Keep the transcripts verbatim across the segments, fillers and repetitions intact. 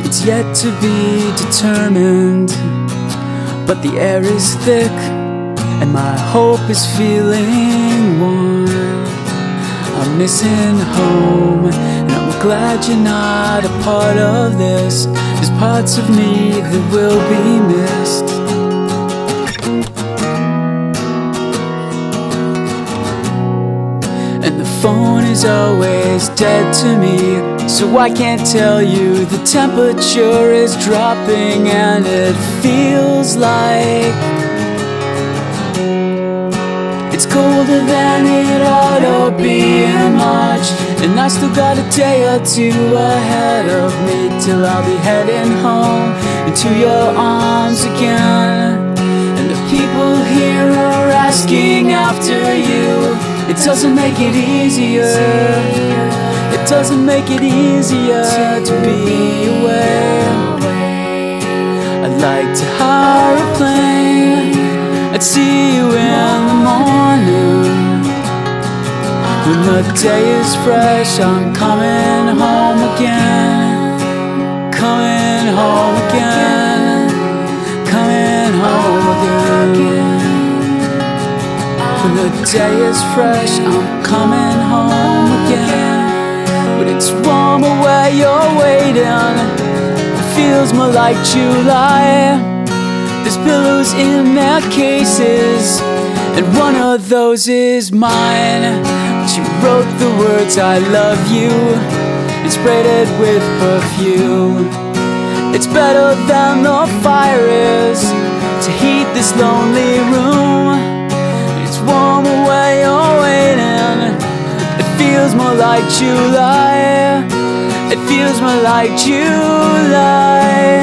It's yet to be determined, but the air is thick and my hope is feeling warm. I'm missing home, and I'm glad you're not a part of this. There's parts of me that will be missed. And the phone is always dead to me, so I can't tell you the temperature is dropping, and it feels like it's colder than it ought to be in March. And I still got a day or two ahead of me till I'll be heading home into your arms again. And the people here are asking after you. It doesn't make it easier. It doesn't make it easier to be away. I'd like to hire a plane. I'd see you in the morning. When the day is fresh, I'm coming home again. Coming home again. Coming home again. When the day is fresh, I'm coming home again. But it's warmer where you're waiting. It feels more like July. There's pillows in their cases, and one of those is mine. She wrote the words I love you and sprayed it with perfume. It's better than the fire is to heat this lonely room. It's warmer where you're waiting. It feels more like July. It feels more like July.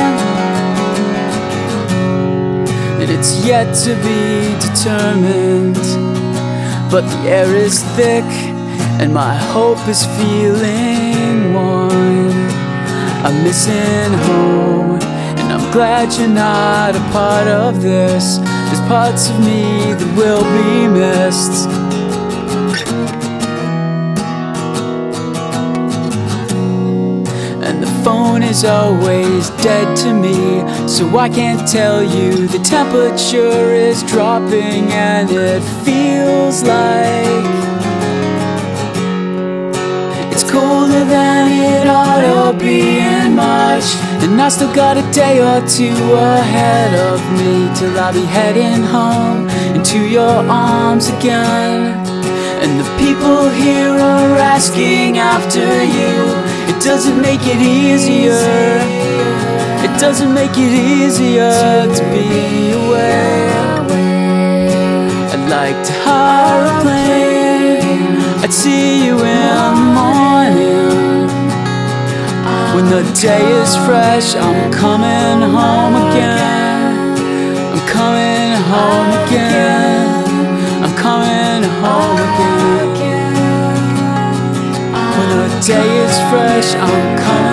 And it's yet to be determined, but the air is thick and my hope is feeling warm. I'm missing home, and I'm glad you're not a part of this. There's parts of me that will be missed. And the phone is always dead to me, so I can't tell you the temperature is dropping, and it feels like it's colder than it ought to be in March. And I still got a day or two ahead of me till I'll be heading home into your arms again. And the people here are asking after you. It doesn't make it easier. It doesn't make it easier to be away. I'd like to hire a plane. I'd see you in the morning. When the day is fresh, I'm coming home again. I'm coming home again. I'm coming home again. When the day is fresh, I'm coming